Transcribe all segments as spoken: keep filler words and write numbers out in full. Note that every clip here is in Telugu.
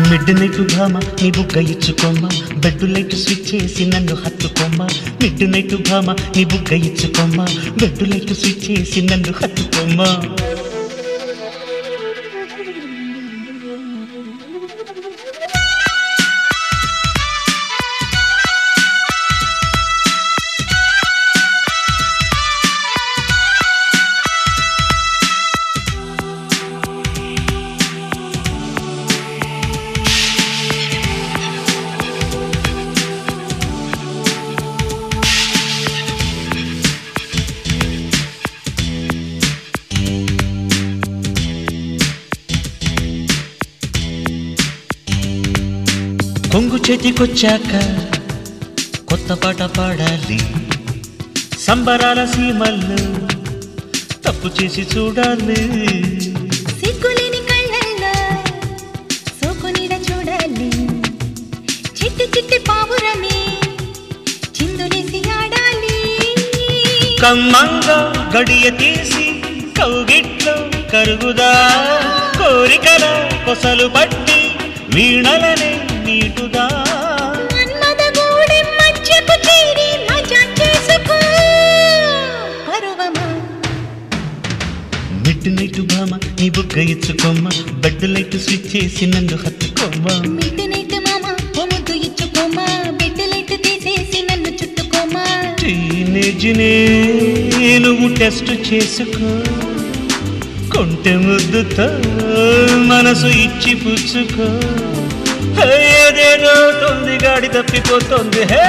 మిడ్ నైట్ భామ నీ బుగ్గ ఇచ్చుకోమ్మ, బెడ్ లైట్ స్విచ్ చేసి నన్ను హత్తుకోమ్మ. మిడ్ నైట్ భామ నీ బుగ్గ ఇచ్చుకోమ్మ, బెడ్ లైట్ స్విచ్ చేసి నన్ను హత్తుకోమ్మ. కొంగు చేతికొచ్చాక కొత్త పాట పాడాలి, సంబరాల సీమల్లో తప్పు చేసి చూడాలి. సిగ్గులేని కళ్ళల్లో సోకు నీడ చూడాలి, చిట్టి చిట్టి పావురమే చిందులేసి ఆడాలి. కమ్మంగా గడియ తీసి కౌగిట్లో కరుగుదా, కోరికల కొసలు పట్టి వీణలనే నీటుదా. మన్మథగూడెం మధ్యకు చేరి మజా చేసుకో పరువమా. మిడ్ నైట్ భామ నీ బుగ్గ ఇచ్చుకోమ్మ, బెడ్ లైట్ స్విచ్ చేసి నన్ను హత్తుకోమ్మ. మిడ్ నైట్ మామ ఓ ముద్దు ఇచ్చుకోమా, బెడ్ లైట్ తీసేసి నన్ను చుట్టుకోమా. టీనేజ్ నే నువ్వు టెస్ట్ చేసుకో, కొంటె ముద్దుతో మనసు ఇచ్చి పుచ్చుకో. ఏదేదో తొంది గాడి తప్పిపోతుంది. హే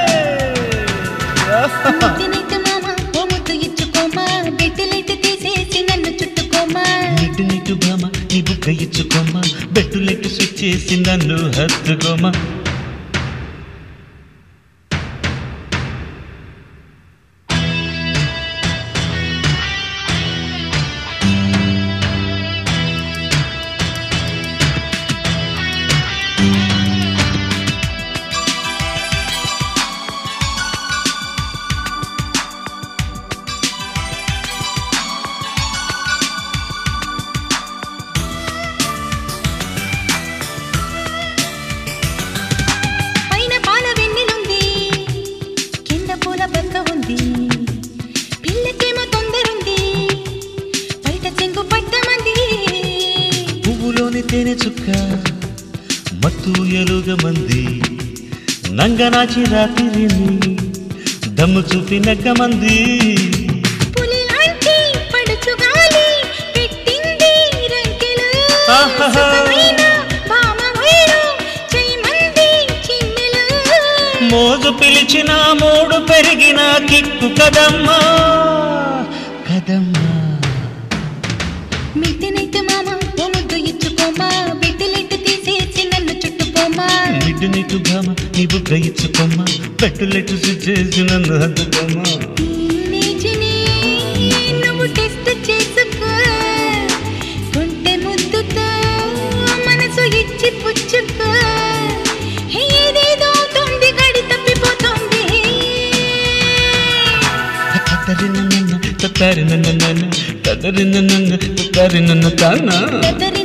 మిడ్ నైట్ మామ ఓ ముద్దు ఇచ్చుకోమా, బెడ్ లైట్ తీసేసి నన్ను చుట్టుకోమా. మిడ్ నైట్ భామ నీ బుగ్గ ఇచ్చుకోమ్మ, బెడ్ లైట్ స్విచ్ చేసి నన్ను హత్తుకోమ్మ. పిల్లకేమో తొందరుంది, బయట చెంగు పట్టమంది. పువ్వులోని తేనె చుక్క మత్తు ఎలుగ మంది, నంగనాచి రాత్రిని దమ్ము చూపి నగ్గమంది. పులిలాంటి పడుచు గాలి పెట్టింది రంకెలు, సుఖమైన భామ వైరు చేయమంది చిన్నెలు. మోజు పిలిచిన మూడు పెరిగిన కిక్కు కదమ్మా కదమ్మా. మిడ్ నైట్ మామ ఓ ముద్దు ఇచ్చుకోమా, బెడ్ లైట్ తీసేసి నన్ను చుట్టుకోమా. మిడ్ నైట్ భామ నీ బుగ్గ ఇచ్చుకోమ్మ, బెడ్ లైట్ స్విచ్ చేసి నన్ను హత్తుకోమ్మ. టీనేజ్ని నువ్వు టెస్ట్ చేసుకో, కొంటె ముద్దుతో మనసు ఇచ్చి పుచ్చుకో. ఏదేదో తొంది గడి తప్పిపోతుంది. తత్తరి నన్న తత్తరి నన్న తత్తరి నన్న తత్తరి నన్న తానా.